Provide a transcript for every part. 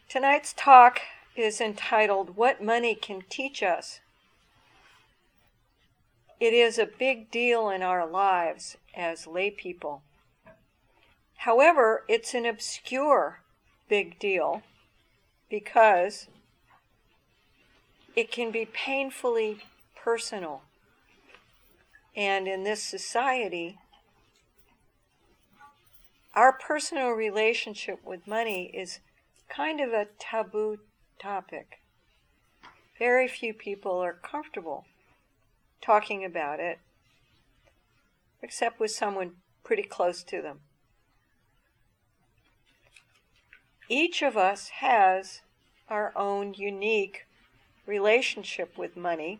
Tonight's talk is entitled, What Money Can Teach Us. It is a big deal in our lives as lay people. However, it's an obscure big deal because it can be painfully personal. And in this society, our personal relationship with money is kind of a taboo topic. Very few people are comfortable talking about it, except with someone pretty close to them. Each of us has our own unique relationship with money,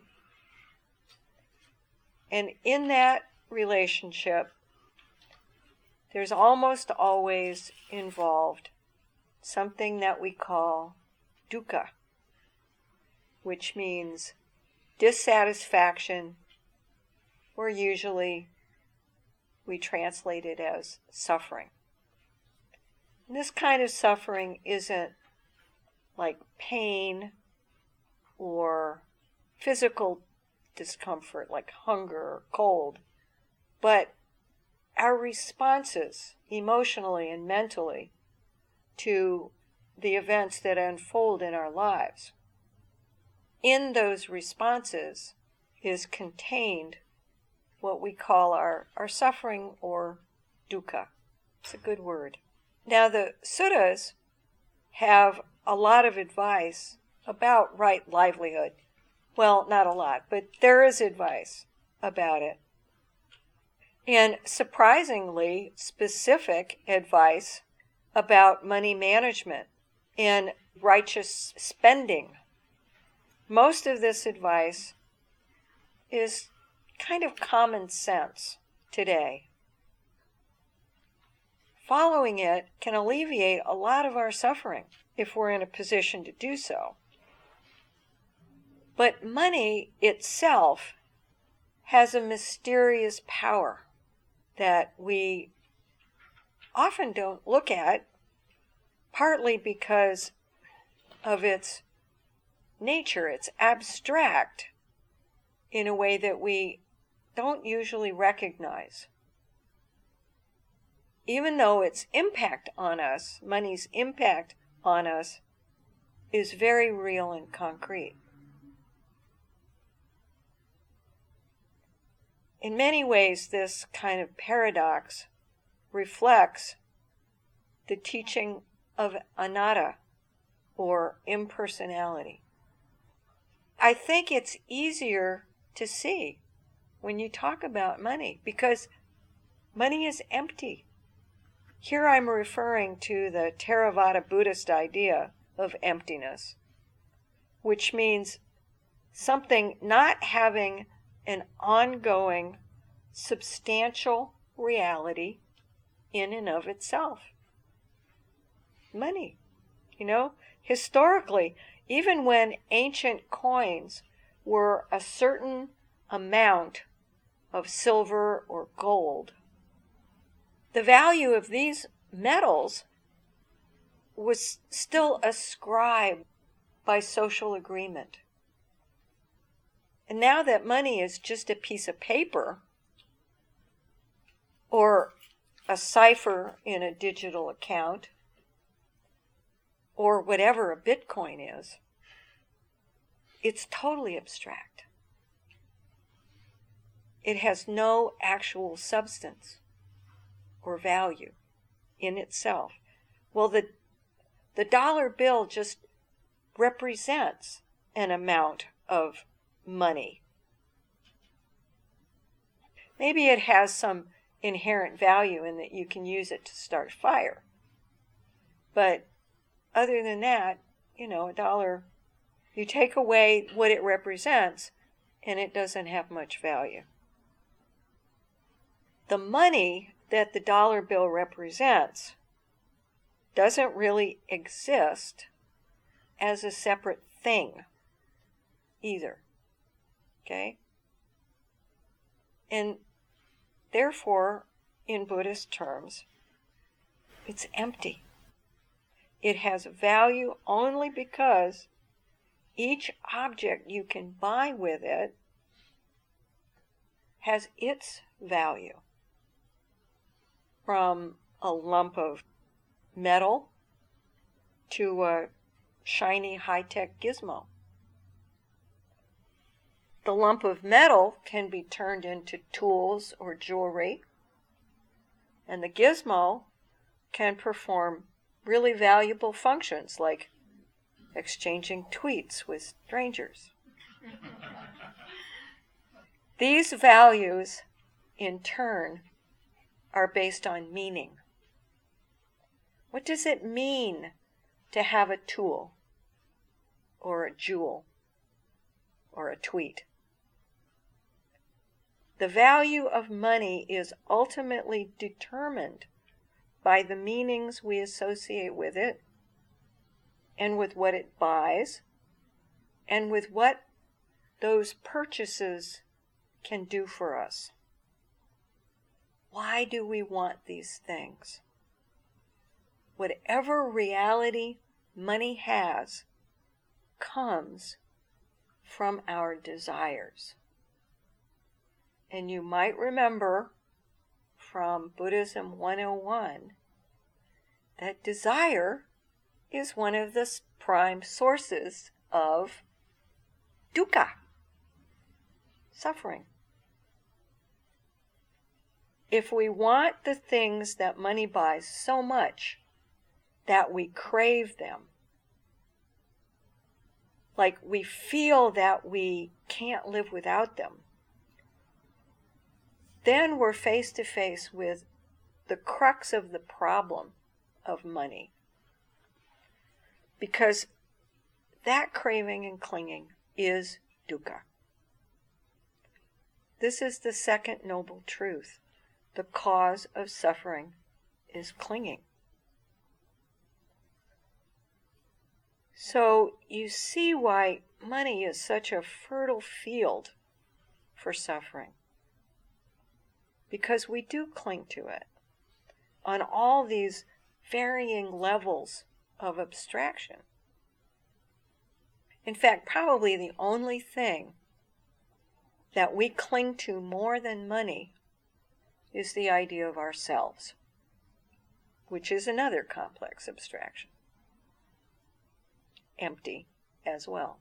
and in that relationship, there's almost always involved something that we call dukkha, which means dissatisfaction, or usually we translate it as suffering. And this kind of suffering isn't like pain or physical discomfort like hunger or cold, but our responses emotionally and mentally to the events that unfold in our lives. In those responses is contained what we call our suffering, or dukkha. It's a good word. Now, the suttas have a lot of advice about right livelihood. Well, not a lot, but there is advice about it. And surprisingly specific advice about money management and righteous spending. Most of this advice is kind of common sense today. Following it can alleviate a lot of our suffering if we're in a position to do so. But money itself has a mysterious power that we often don't look at, partly because of its nature. It's abstract in a way that we don't usually recognize. Even though its impact on us, money's impact on us, is very real and concrete. In many ways, this kind of paradox reflects the teaching of anatta, or impersonality. I think it's easier to see when you talk about money because money is empty. Here I'm referring to the Theravada Buddhist idea of emptiness, which means something not having an ongoing, substantial reality in and of itself. Money, historically, even when ancient coins were a certain amount of silver or gold, the value of these metals was still ascribed by social agreement. And now that money is just a piece of paper or a cipher in a digital account or whatever a Bitcoin is, it's totally abstract. It has no actual substance or value in itself. Well, the dollar bill just represents an amount of money. Maybe it has some inherent value in that you can use it to start a fire. But other than that, a dollar, you take away what it represents and it doesn't have much value. The money that the dollar bill represents doesn't really exist as a separate thing either. Okay? And therefore, in Buddhist terms, it's empty. It has value only because each object you can buy with it has its value. From a lump of metal to a shiny high-tech gizmo. The lump of metal can be turned into tools or jewelry, and the gizmo can perform really valuable functions like exchanging tweets with strangers. These values, in turn, are based on meaning. What does it mean to have a tool, or a jewel, or a tweet? The value of money is ultimately determined by the meanings we associate with it, and with what it buys, and with what those purchases can do for us. Why do we want these things? Whatever reality money has comes from our desires. And you might remember from Buddhism 101 that desire is one of the prime sources of dukkha, suffering. If we want the things that money buys so much that we crave them, like we feel that we can't live without them, then we're face to face with the crux of the problem of money. Because that craving and clinging is dukkha. This is the second noble truth. The cause of suffering is clinging. So you see why money is such a fertile field for suffering. Because we do cling to it on all these varying levels of abstraction. In fact, probably the only thing that we cling to more than money is the idea of ourselves, which is another complex abstraction. Empty as well.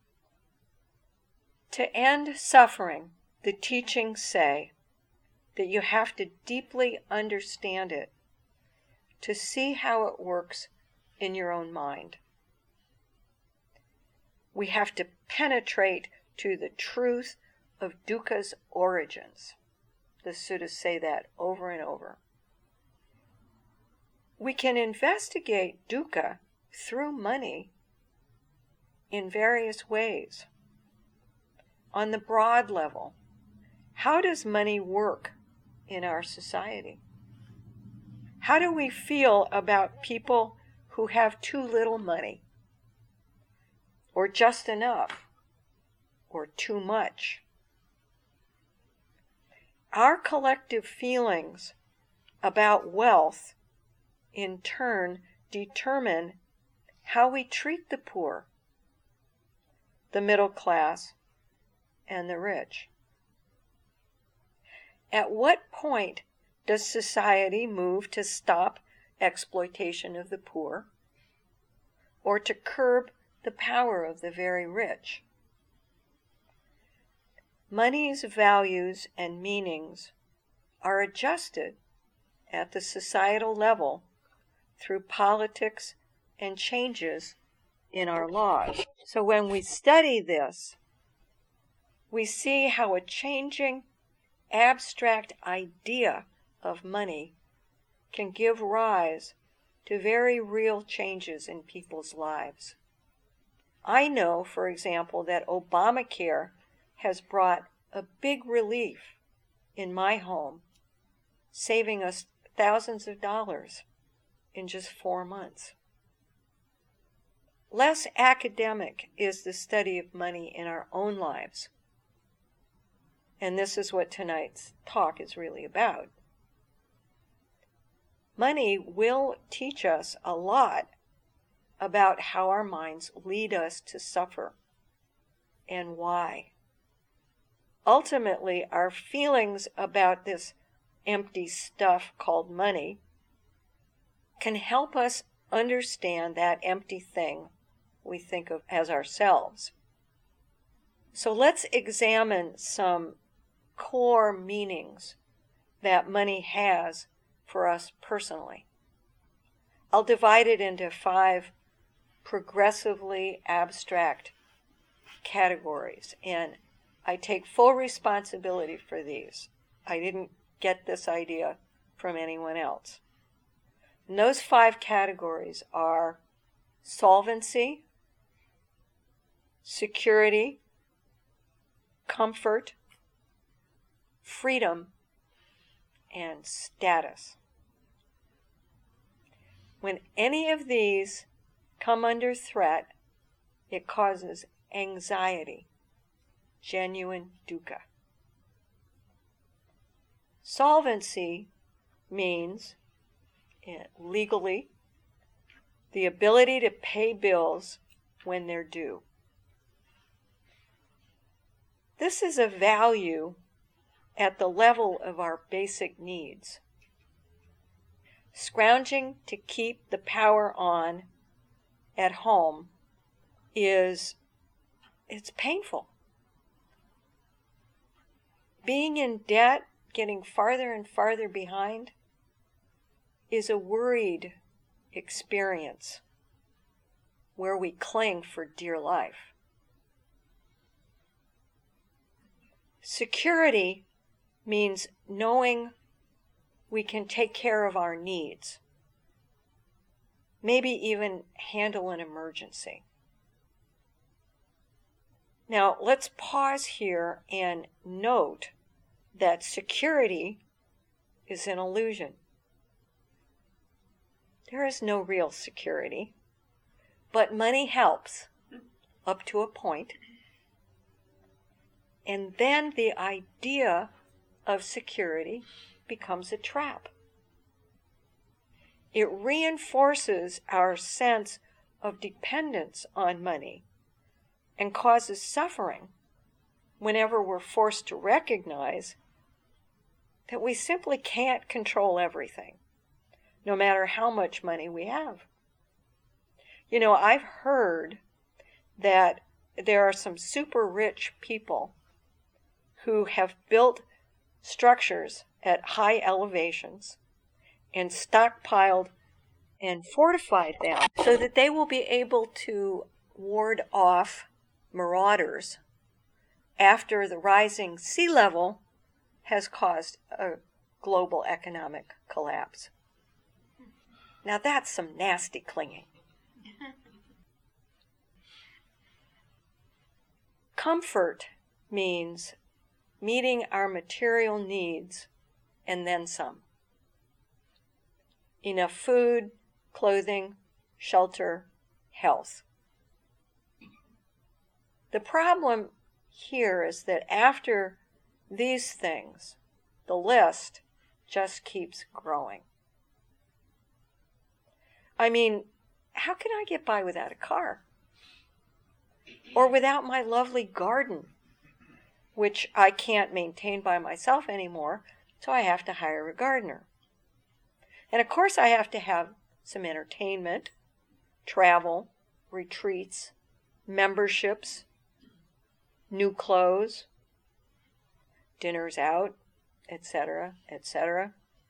To end suffering, the teachings say that you have to deeply understand it to see how it works in your own mind. We have to penetrate to the truth of dukkha's origins. The suttas say that over and over. We can investigate dukkha through money in various ways. On the broad level, how does money work in our society? How do we feel about people who have too little money, or just enough, or too much? Our collective feelings about wealth, in turn, determine how we treat the poor, the middle class, and the rich. At what point does society move to stop exploitation of the poor, or to curb the power of the very rich? Money's values and meanings are adjusted at the societal level through politics and changes in our laws. So when we study this, we see how a changing abstract idea of money can give rise to very real changes in people's lives. I know, for example, that Obamacare has brought a big relief in my home, saving us thousands of dollars in just 4 months. Less academic is the study of money in our own lives. And this is what tonight's talk is really about. Money will teach us a lot about how our minds lead us to suffer and why. Ultimately, our feelings about this empty stuff called money can help us understand that empty thing we think of as ourselves. So let's examine some core meanings that money has for us personally. I'll divide it into 5 progressively abstract categories, and I take full responsibility for these. I didn't get this idea from anyone else. And those 5 categories are solvency, security, comfort, freedom, and status. When any of these come under threat, it causes anxiety, genuine dukkha. Solvency means, legally, the ability to pay bills when they're due. This is a value at the level of our basic needs. Scrounging to keep the power on at home it's painful. Being in debt, getting farther and farther behind, is a worried experience where we cling for dear life. Security means knowing we can take care of our needs, maybe even handle an emergency. Now, let's pause here and note that security is an illusion. There is no real security, but money helps up to a point. And then the idea of security becomes a trap. It reinforces our sense of dependence on money and causes suffering whenever we're forced to recognize that we simply can't control everything, no matter how much money we have. You know, I've heard that there are some super rich people who have built structures at high elevations and stockpiled and fortified them so that they will be able to ward off marauders after the rising sea level has caused a global economic collapse. Now that's some nasty clinging. Comfort means meeting our material needs and then some. Enough food, clothing, shelter, health. The problem here is that after these things, the list just keeps growing. I mean, how can I get by without a car? Or without my lovely garden, which I can't maintain by myself anymore, so I have to hire a gardener. And of course I have to have some entertainment, travel, retreats, memberships, new clothes, dinners out, etc., etc.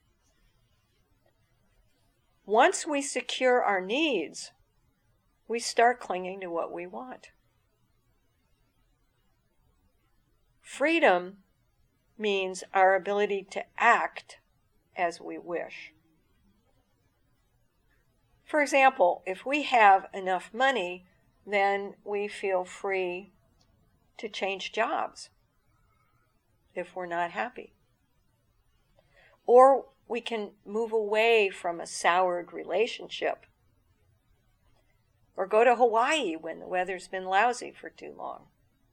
Once we secure our needs, we start clinging to what we want. Freedom means our ability to act as we wish. For example, if we have enough money, then we feel free to change jobs if we're not happy. Or we can move away from a soured relationship. Or go to Hawaii when the weather's been lousy for too long.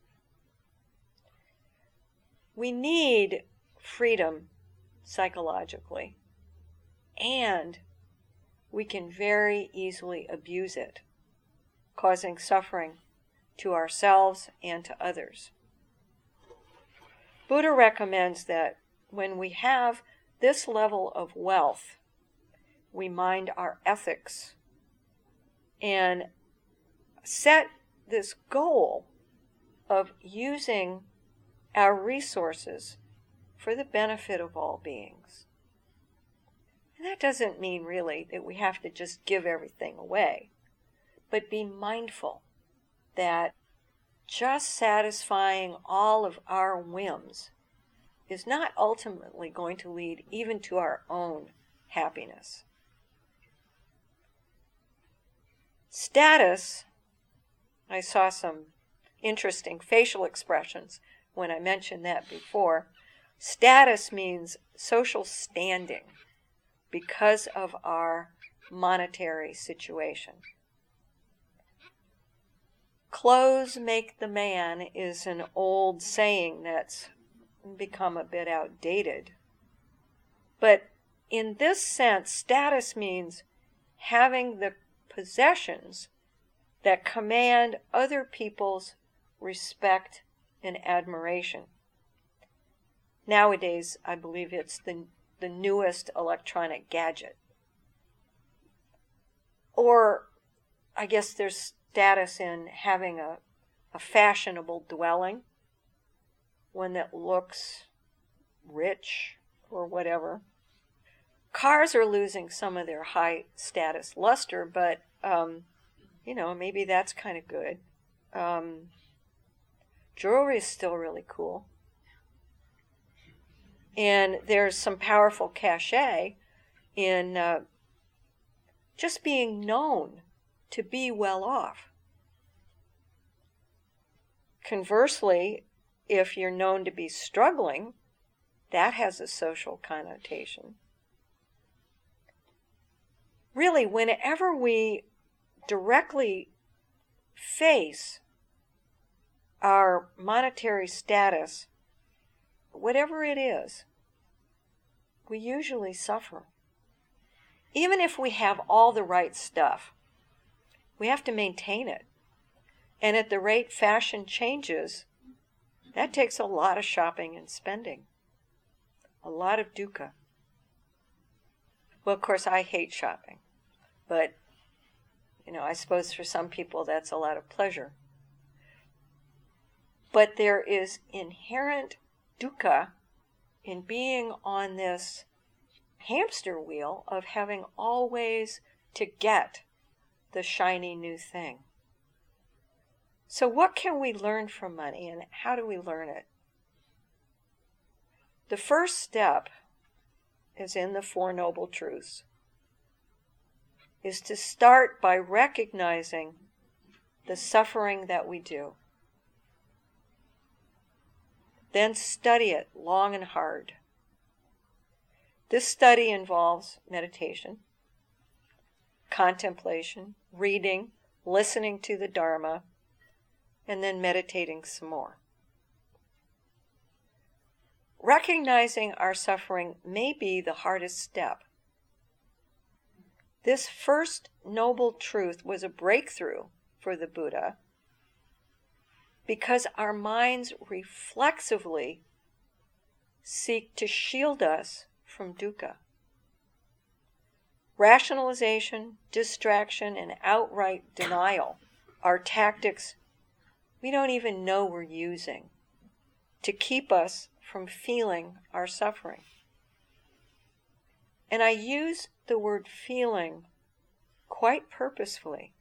We need freedom psychologically, and we can very easily abuse it causing suffering to ourselves and to others. Buddha recommends that when we have this level of wealth, we mind our ethics and set this goal of using our resources for the benefit of all beings. And that doesn't mean really that we have to just give everything away, but be mindful that just satisfying all of our whims is not ultimately going to lead even to our own happiness. Status, I saw some interesting facial expressions when I mentioned that before. Status means social standing because of our monetary situation. Clothes make the man is an old saying that's become a bit outdated. But in this sense, status means having the possessions that command other people's respect and admiration. Nowadays, I believe it's the newest electronic gadget. Or I guess there's status in having a fashionable dwelling, one that looks rich or whatever. Cars are losing some of their high status luster, but maybe that's kind of good. Jewelry is still really cool. And there's some powerful cachet in just being known to be well off. Conversely, if you're known to be struggling, that has a social connotation. Really, whenever we directly face our monetary status, whatever it is, we usually suffer. Even if we have all the right stuff, we have to maintain it. And at the rate fashion changes, that takes a lot of shopping and spending, a lot of dukkha. Well, of course, I hate shopping, but, I suppose for some people that's a lot of pleasure. But there is inherent dukkha in being on this hamster wheel of having always to get the shiny new thing. So what can we learn from money, and how do we learn it? The first step is in the Four Noble Truths, is to start by recognizing the suffering that we do. Then study it long and hard. This study involves meditation, contemplation, reading, listening to the Dharma, and then meditating some more. Recognizing our suffering may be the hardest step. This first noble truth was a breakthrough for the Buddha because our minds reflexively seek to shield us from dukkha. Rationalization, distraction, and outright denial are tactics we don't even know we're using to keep us from feeling our suffering. And I use the word feeling quite purposefully.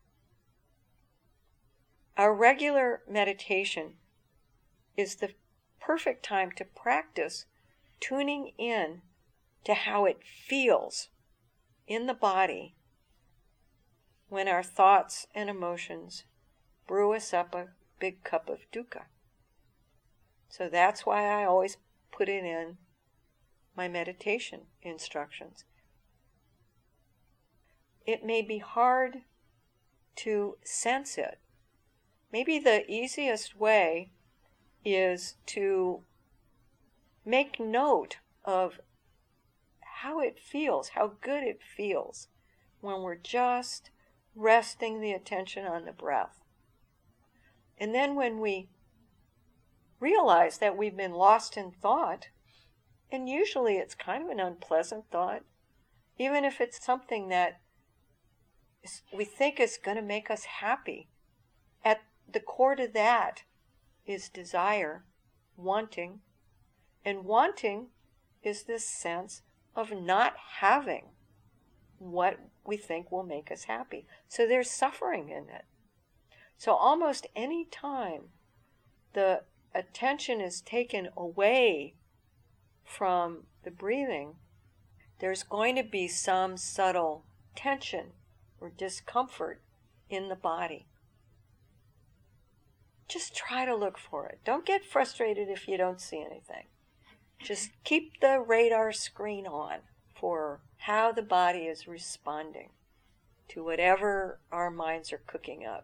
Our regular meditation is the perfect time to practice tuning in to how it feels in the body when our thoughts and emotions brew us up a big cup of dukkha. So that's why I always put it in my meditation instructions. It may be hard to sense it. Maybe the easiest way is to make note of how it feels, how good it feels when we're just resting the attention on the breath. And then when we realize that we've been lost in thought, and usually it's kind of an unpleasant thought, even if it's something that we think is going to make us happy, at the core to that is desire, wanting. And wanting is this sense of not having what we think will make us happy. So there's suffering in it. So almost any time the attention is taken away from the breathing, there's going to be some subtle tension or discomfort in the body. Just try to look for it. Don't get frustrated if you don't see anything. Just keep the radar screen on for how the body is responding to whatever our minds are cooking up.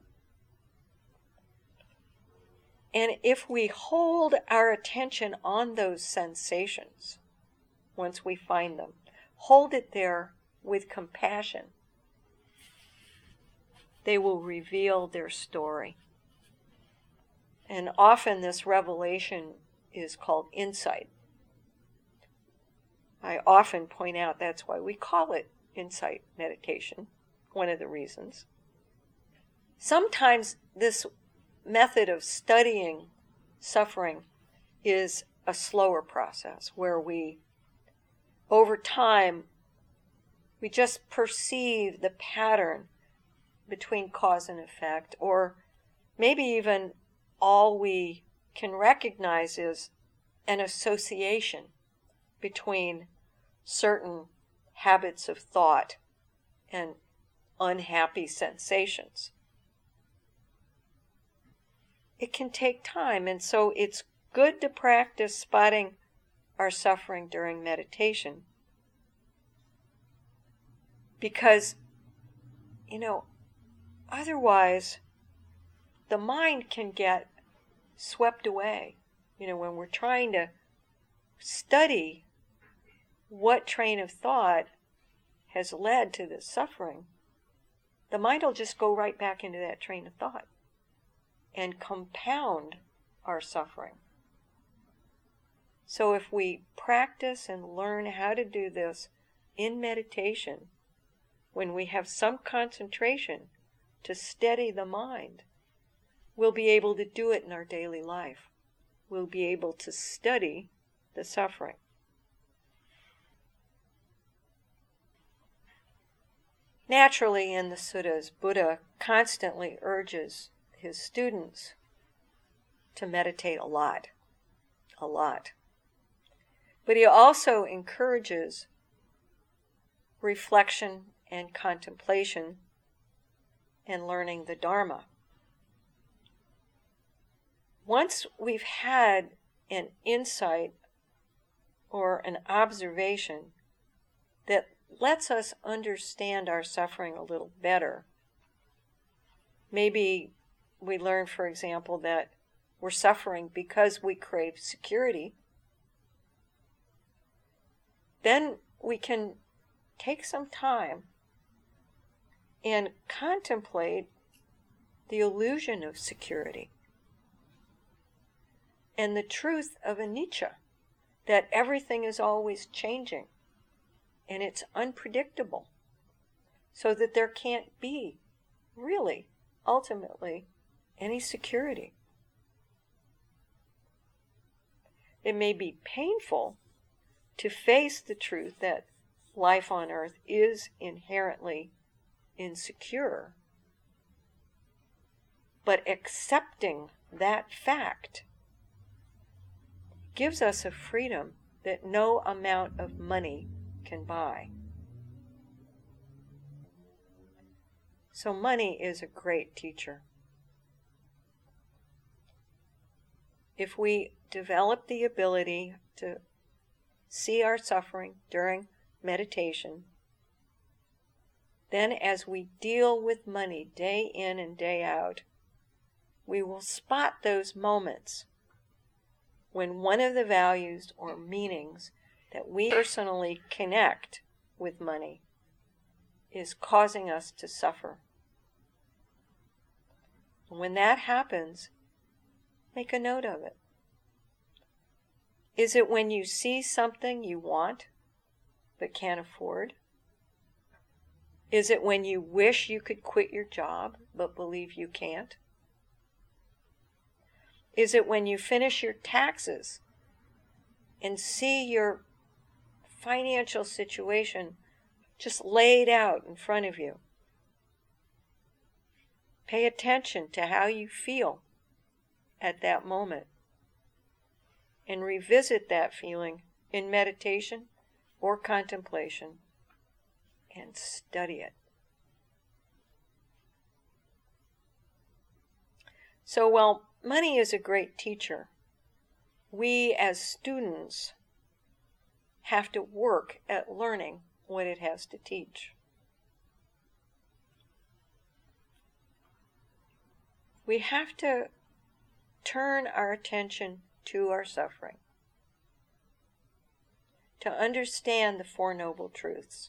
And if we hold our attention on those sensations, once we find them, hold it there with compassion, they will reveal their story. And often this revelation is called insight. I often point out that's why we call it insight meditation, one of the reasons. Sometimes this method of studying suffering is a slower process where we, over time, we just perceive the pattern between cause and effect, or maybe even all we can recognize is an association between certain habits of thought and unhappy sensations. It can take time, and so it's good to practice spotting our suffering during meditation. Because, otherwise the mind can get swept away. When we're trying to study what train of thought has led to this suffering, the mind will just go right back into that train of thought and compound our suffering. So if we practice and learn how to do this in meditation, when we have some concentration to steady the mind, we'll be able to do it in our daily life. We'll be able to study the suffering. Naturally, in the suttas, Buddha constantly urges his students to meditate a lot. But he also encourages reflection and contemplation and learning the Dharma. Once we've had an insight or an observation that lets us understand our suffering a little better, maybe we learn, for example, that we're suffering because we crave security, then we can take some time and contemplate the illusion of security and the truth of anicca, that everything is always changing and it's unpredictable, so that there can't be really, ultimately, any security. It may be painful to face the truth that life on earth is inherently insecure, but accepting that fact gives us a freedom that no amount of money can buy. So money is a great teacher. If we develop the ability to see our suffering during meditation, then as we deal with money day in and day out, we will spot those moments when one of the values or meanings that we personally connect with money is causing us to suffer When that happens, make a note of it. Is it when you see something you want but can't afford? Is it when you wish you could quit your job but believe you can't? Is it when you finish your taxes and see your financial situation just laid out in front of you? Pay attention to how you feel at that moment and revisit that feeling in meditation or contemplation and study it. So while money is a great teacher, we as students have to work at learning what it has to teach. We have to turn our attention to our suffering, to understand the Four Noble Truths,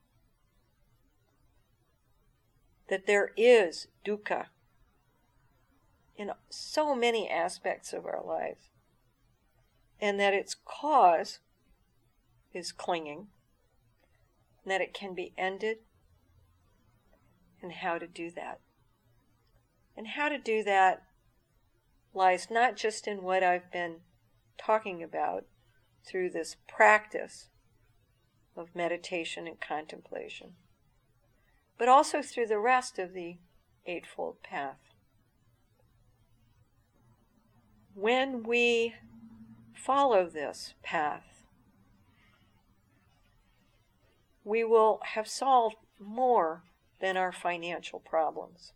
that there is dukkha in so many aspects of our lives, and that its cause is clinging, and that it can be ended, and how to do that. And how to do that lies not just in what I've been talking about through this practice of meditation and contemplation, but also through the rest of the Eightfold Path. When we follow this path, we will have solved more than our financial problems.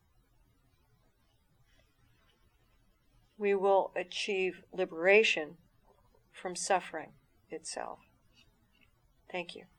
We will achieve liberation from suffering itself. Thank you.